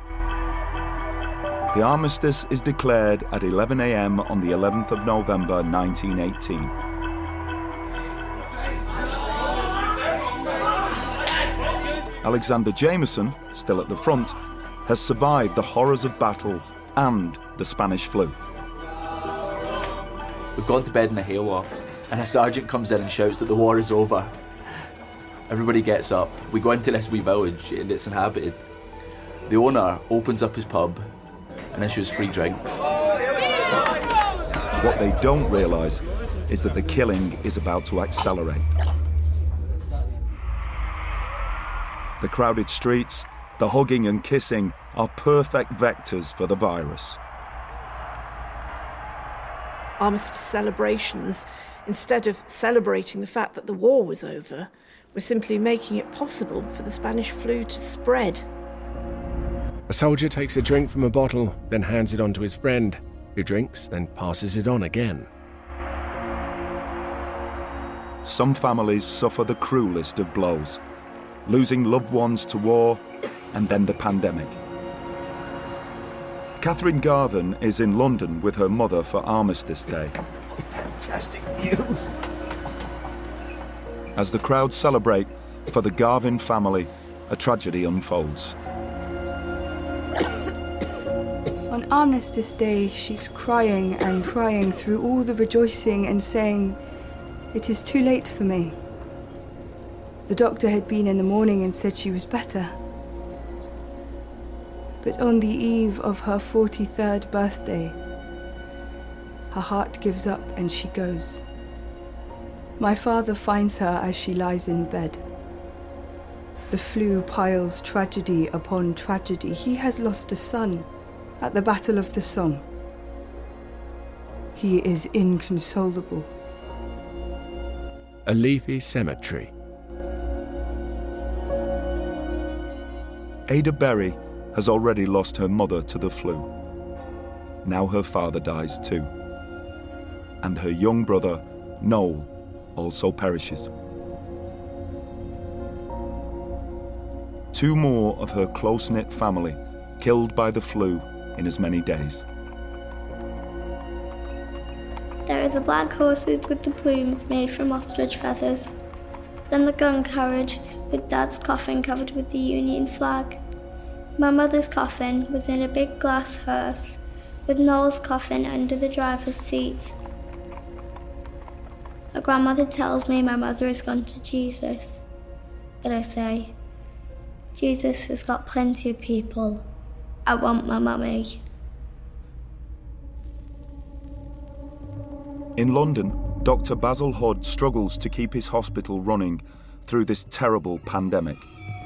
Speaker 2: The armistice is declared at eleven a m on the eleventh of November nineteen eighteen. Alexander Jameson, still at the front, has survived the horrors of battle and the Spanish flu.
Speaker 8: We've gone to bed in a hayloft, and a sergeant comes in and shouts that the war is over. Everybody gets up. We go into this wee village, and it's inhabited. The owner opens up his pub and issues free drinks.
Speaker 2: What they don't realise is that the killing is about to accelerate. The crowded streets, the hugging and kissing are perfect vectors for the virus.
Speaker 10: Armistice celebrations, instead of celebrating the fact that the war was over, were simply making it possible for the Spanish flu to spread.
Speaker 1: A soldier takes a drink from a bottle, then hands it on to his friend, who drinks, then passes it on again.
Speaker 2: Some families suffer the cruelest of blows. losing loved ones to war, and then the pandemic. Catherine Garvin is in London with her mother for Armistice Day.
Speaker 3: Fantastic news.
Speaker 2: As the crowd celebrate, for the Garvin family, a tragedy unfolds.
Speaker 21: On Armistice Day, she's crying and crying through all the rejoicing and saying, "It is too late for me." The doctor had been in the morning and said she was better. But on the eve of her forty-third birthday, her heart gives up and she goes. My father finds her as she lies in bed. The flu piles tragedy upon tragedy. He has lost a son at the Battle of the Somme. He is inconsolable.
Speaker 1: A leafy cemetery.
Speaker 2: Ada Berry has already lost her mother to the flu. Now her father dies too. And her young brother, Noel, also perishes. Two more of her close-knit family killed by the flu in as many days.
Speaker 6: There are the black horses with the plumes made from ostrich feathers. Then the gun carriage with Dad's coffin covered with the Union flag. My mother's coffin was in a big glass hearse with Noel's coffin under the driver's seat. My grandmother tells me my mother has gone to Jesus. But I say, Jesus has got plenty of people. I want my mummy.
Speaker 2: In London, Doctor Basil Hood struggles to keep his hospital running through this terrible pandemic.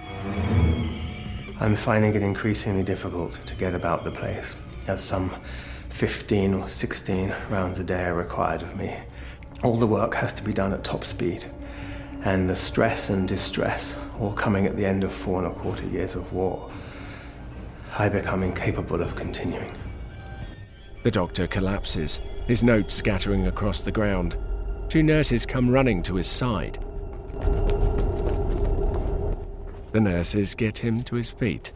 Speaker 3: I'm finding it increasingly difficult to get about the place, as some fifteen or sixteen rounds a day are required of me. All the work has to be done at top speed, and the stress and distress all coming at the end of four and a quarter years of war. I become incapable of continuing.
Speaker 1: The doctor collapses, his notes scattering across the ground. Two nurses come running to his side. The nurses get him to his feet.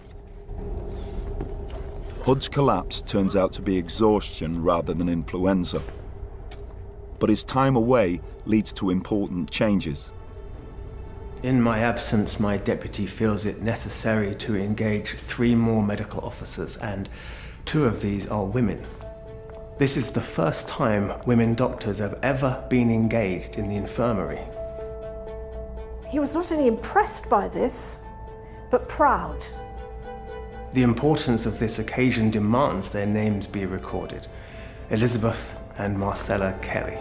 Speaker 2: Hood's collapse turns out to be exhaustion rather than influenza. But his time away leads to important changes.
Speaker 3: In my absence, my deputy feels it necessary to engage three more medical officers, and two of these are women. This is the first time women doctors have ever been engaged in the infirmary.
Speaker 10: He was not only impressed by this, but proud.
Speaker 3: The importance of this occasion demands their names be recorded. Elizabeth and Marcella Kelly.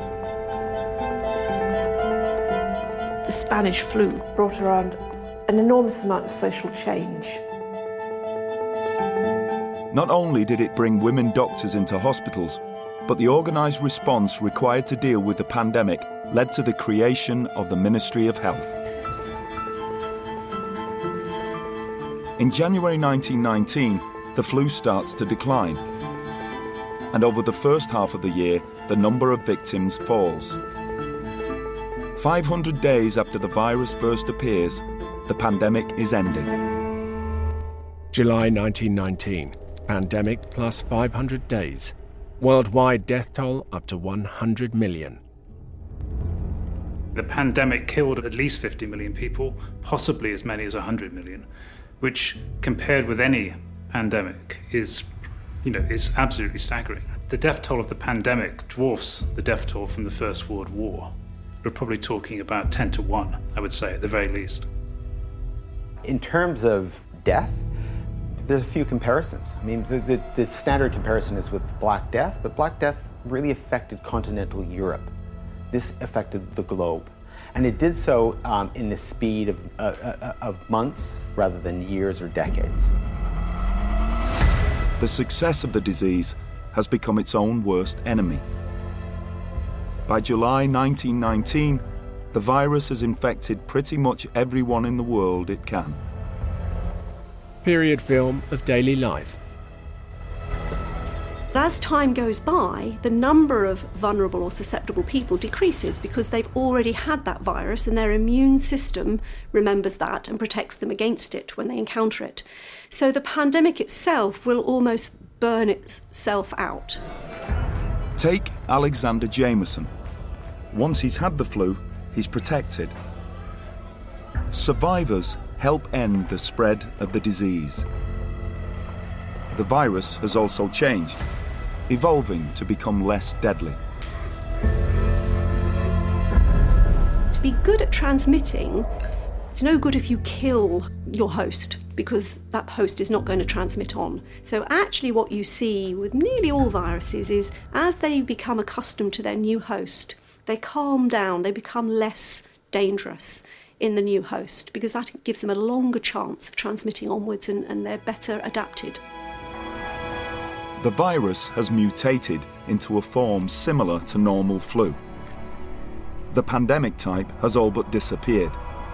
Speaker 10: The Spanish flu brought around an enormous amount of social change.
Speaker 2: Not only did it bring women doctors into hospitals, but the organised response required to deal with the pandemic led to the creation of the Ministry of Health. In January nineteen nineteen, the flu starts to decline. And over the first half of the year, the number of victims falls. five hundred days after the virus first appears, the pandemic is ending.
Speaker 1: July nineteen nineteen. Pandemic plus five hundred days. Worldwide death toll up to one hundred million.
Speaker 14: The pandemic killed at least fifty million people, possibly as many as one hundred million, which compared with any pandemic is, you know, is absolutely staggering. The death toll of the pandemic dwarfs the death toll from the First World War. We're probably talking about ten to one, I would say, at the very least.
Speaker 18: In terms of death, there's a few comparisons. I mean, the, the, the standard comparison is with Black Death, but Black Death really affected continental Europe. This affected the globe. And it did so um, in the speed of, uh, uh, of months rather than years or decades.
Speaker 2: The success of the disease has become its own worst enemy. By July nineteen nineteen, the virus has infected pretty much everyone in the world it can.
Speaker 1: Period film of daily life.
Speaker 4: But as time goes by, the number of vulnerable or susceptible people decreases because they've already had that virus and their immune system remembers that and protects them against it when they encounter it. So the pandemic itself will almost burn itself out.
Speaker 2: Take Alexander Jameson. Once he's had the flu, he's protected. Survivors help end the spread of the disease. The virus has also changed, evolving to become less deadly.
Speaker 4: To be good at transmitting, it's no good if you kill your host, because that host is not going to transmit on. So actually what you see with nearly all viruses is as they become accustomed to their new host, they calm down, they become less dangerous in the new host, because that gives them a longer chance of transmitting onwards and, and they're better adapted.
Speaker 2: The virus has mutated into a form similar to normal flu. The pandemic type has all but disappeared.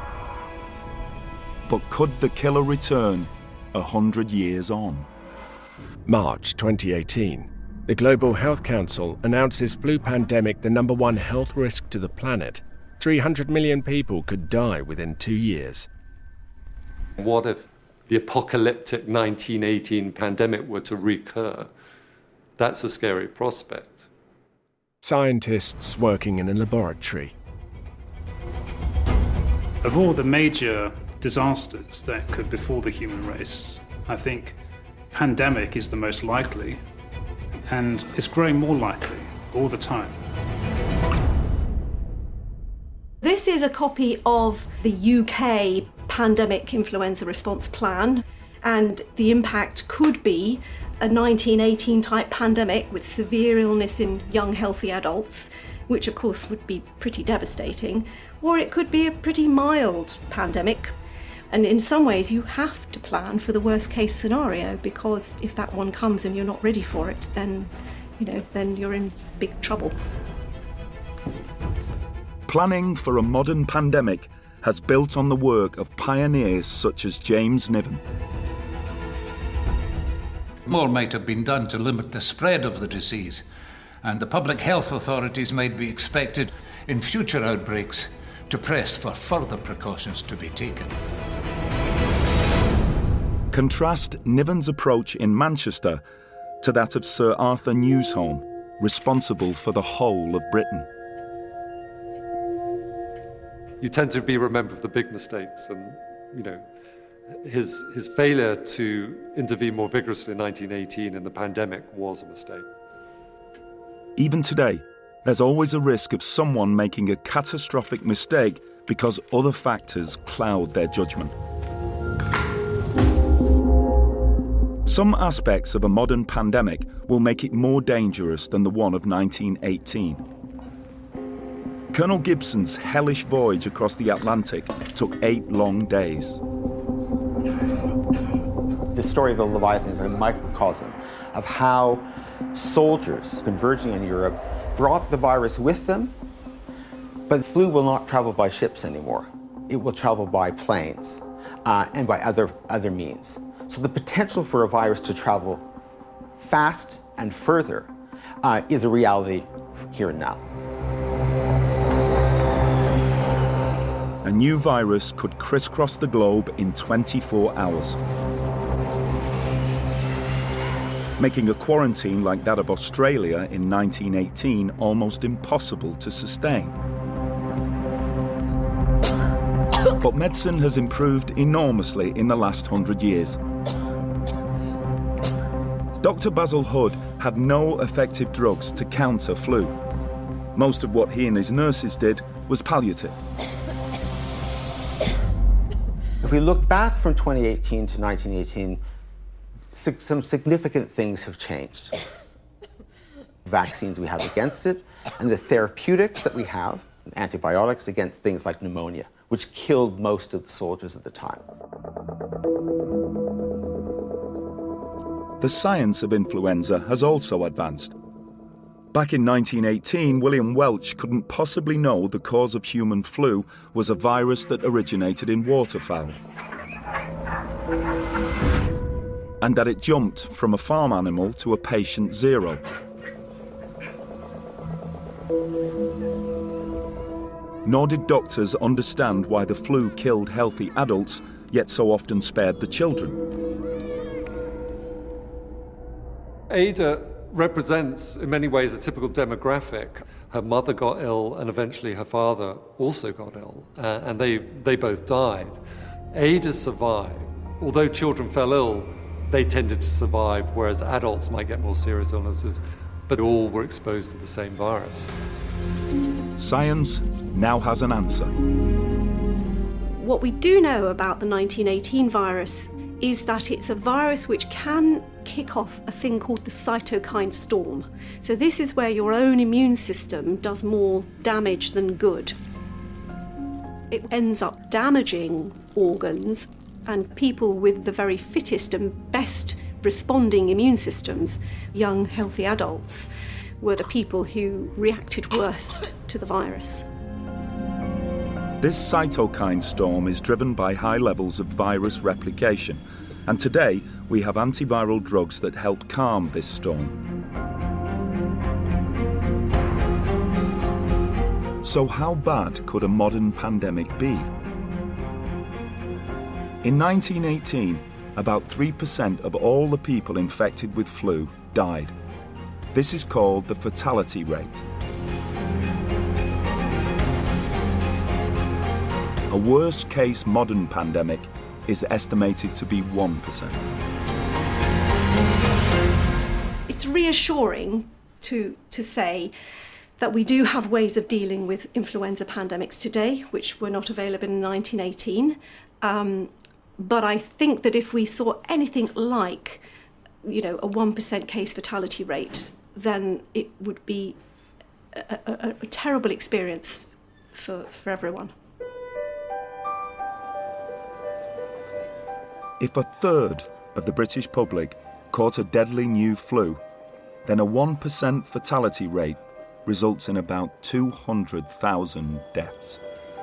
Speaker 2: But could the killer return a hundred years on?
Speaker 1: March twenty eighteen. The Global Health Council announces flu pandemic the number one health risk to the planet. three hundred million people could die within two years.
Speaker 7: What if the apocalyptic nineteen eighteen pandemic were to recur? That's a scary prospect.
Speaker 1: Scientists working in a laboratory.
Speaker 14: Of all the major disasters that could befall the human race, I think pandemic is the most likely, and it's growing more likely all the time.
Speaker 4: This is a copy of the U K pandemic influenza response plan, and the impact could be a nineteen eighteen type pandemic with severe illness in young healthy adults, which of course would be pretty devastating, or it could be a pretty mild pandemic. And in some ways you have to plan for the worst case scenario, because if that one comes and you're not ready for it, then, you know, then you're in big trouble.
Speaker 2: Planning for a modern pandemic has built on the work of pioneers such as James Niven.
Speaker 13: More might have been done to limit the spread of the disease, and the public health authorities might be expected in future outbreaks to press for further precautions to be taken.
Speaker 2: Contrast Niven's approach in Manchester to that of Sir Arthur Newsholme, responsible for the whole of Britain.
Speaker 7: You tend to be remembered for the big mistakes, and, you know, his, his failure to intervene more vigorously in nineteen eighteen in the pandemic was a mistake.
Speaker 2: Even today, there's always a risk of someone making a catastrophic mistake because other factors cloud their judgment. Some aspects of a modern pandemic will make it more dangerous than the one of nineteen eighteen. Colonel Gibson's hellish voyage across the Atlantic took eight long days.
Speaker 18: The story of the Leviathan is a microcosm of how soldiers converging on Europe brought the virus with them, but the flu will not travel by ships anymore. It will travel by planes uh, and by other, other means. So the potential for a virus to travel fast and further uh, is a reality here and now.
Speaker 2: A new virus could crisscross the globe in twenty-four hours, making a quarantine like that of Australia in nineteen eighteen almost impossible to sustain. But medicine has improved enormously in the last hundred years. Doctor Basil Hood had no effective drugs to counter flu. Most of what he and his nurses did was palliative.
Speaker 18: If we look back from twenty eighteen to nineteen eighteen, some significant things have changed. Vaccines we have against it, and the therapeutics that we have, antibiotics against things like pneumonia, which killed most of the soldiers at the time.
Speaker 2: The science of influenza has also advanced. Back in nineteen eighteen, William Welch couldn't possibly know the cause of human flu was a virus that originated in waterfowl. and that it jumped from a farm animal to a patient zero. Nor did doctors understand why the flu killed healthy adults, yet so often spared the children.
Speaker 7: Ada represents, in many ways, a typical demographic. Her mother got ill, and eventually her father also got ill, uh, and they, they both died. Ada survived. Although children fell ill, they tended to survive, whereas adults might get more serious illnesses, but all were exposed to the same virus.
Speaker 2: Science now has an answer.
Speaker 4: What we do know about the nineteen eighteen virus is that it's a virus which can kick off a thing called the cytokine storm. So this is where your own immune system does more damage than good. It ends up damaging organs, and people with the very fittest and best responding immune systems, young healthy adults, were the people who reacted worst to the virus.
Speaker 2: This cytokine storm is driven by high levels of virus replication, and today we have antiviral drugs that help calm this storm. So how bad could a modern pandemic be? In nineteen eighteen, about three percent of all the people infected with flu died. This is called the fatality rate. A worst-case modern pandemic is estimated to be one percent.
Speaker 4: It's reassuring to, to say that we do have ways of dealing with influenza pandemics today, which were not available in nineteen eighteen. Um, but I think that if we saw anything like, you know, a one percent case fatality rate, then it would be a, a, a terrible experience for, for everyone.
Speaker 2: If a third of the British public caught a deadly new flu, then a one percent fatality rate results in about two hundred thousand deaths.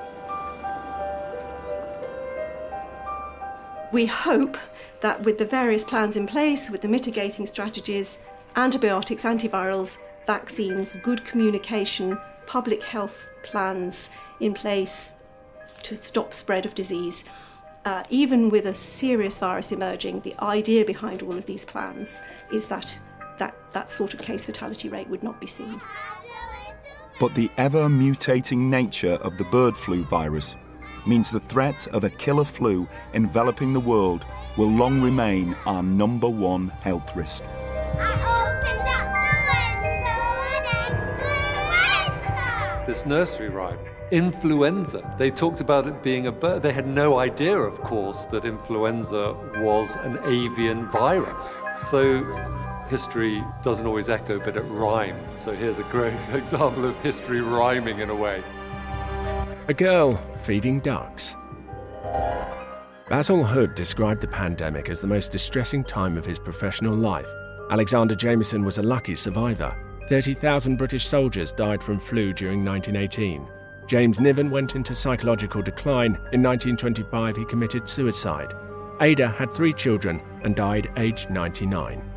Speaker 4: We hope that with the various plans in place, with the mitigating strategies, antibiotics, antivirals, vaccines, good communication, public health plans in place to stop spread of disease, Uh, even with a serious virus emerging, the idea behind all of these plans is that that, that sort of case fatality rate would not be seen.
Speaker 2: But the ever-mutating nature of the bird flu virus means the threat of a killer flu enveloping the world will long remain our number one health risk.
Speaker 7: This nursery rhyme, influenza. They talked about it being a bird. They had no idea, of course, that influenza was an avian virus. So history doesn't always echo, but it rhymes. So here's a great example of history rhyming in a way.
Speaker 1: A girl feeding ducks. Basil Hood described the pandemic as the most distressing time of his professional life. Alexander Jameson was a lucky survivor. thirty thousand British soldiers died from flu during nineteen eighteen. James Niven went into psychological decline. In nineteen twenty-five, he committed suicide. Ada had three children and died aged ninety-nine.